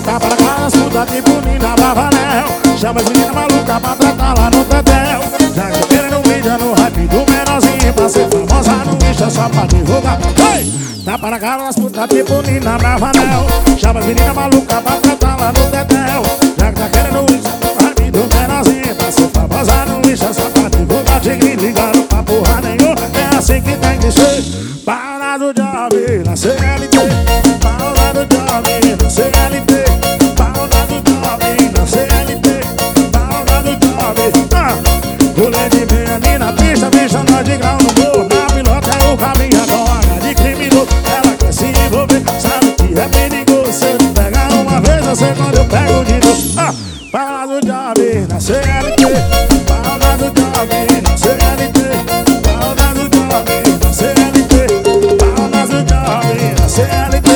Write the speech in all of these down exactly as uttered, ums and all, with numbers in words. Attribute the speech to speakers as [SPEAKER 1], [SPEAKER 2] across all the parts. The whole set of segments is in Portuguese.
[SPEAKER 1] Tá para cá nas putas tipo Nina Bravanel. Chama as meninas malucas pra tratar lá no tetel. Já que querendo mídia no hype do menorzinho, pra ser famosa no Insta só pra divulgar. Hey! Tá para cá nas putas tipo Nina Bravanel. Chama as meninas malucas pra tratar lá no tetel. Já que tá querendo mídia no hype do menorzinho, pra ser famosa no Insta só pra divulgar. Tigre ligando pra porra nenhuma, é assim que tem que ser. Para do job na C L T. Para do job na C L T. Para do job na C L T. Para do job. Ah! Rolê de meia ali na pista, bicha nós de grau no morro. Na pilota é o caminho agora de criminoso. Ela quer se envolver, sabe que é perigoso. Se eu te pegar uma vez, eu sei quando eu pego de novo. Ah! Para do job na C L T. Para do job na C L T. Para do job na C L T. Para do job na C L T.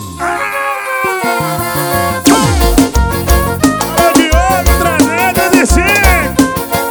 [SPEAKER 1] Alô, Diogo trezentos e cinco.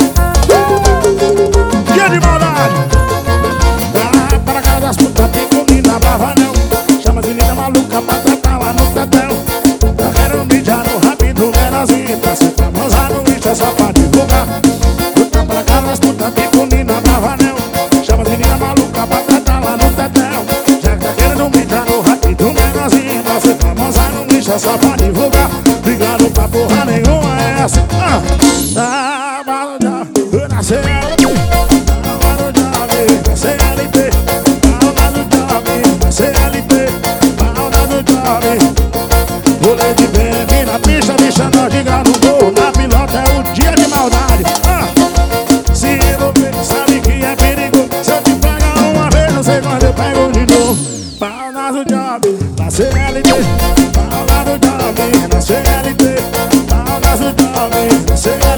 [SPEAKER 1] Dia de maldade. Ah, para cá das putas tipo Nina Bravanel. Chama as meninas malucas pra tratar lá no tetel. Tá querendo mijar no rap do menorzinho, pra ser famosa no Insta só pra divulgar. Tá para cá das putas tipo Nina Bravanel. Chama as meninas malucas pra tratar lá no tetel. Já que tá querendo mijar no rap do menorzinho, pra ser famosa no Insta só pra divulgar. Obrigado pra porra nenhuma é essa. Ah, tá, bala já, eu nasci aqui. Bala já, na C L T. Bala do job, na C L T. Bala do job. Rolê de bem aqui na pista, bicha nós de grau no morro. Na pilota é o dia de maldade. Ah, se envolver, sabe que é perigoso. Se eu te pegar uma vez, não sei quando eu pego de novo. Bala do job, na C L T. Bala do job, na C L T. Bala do job, na C L T.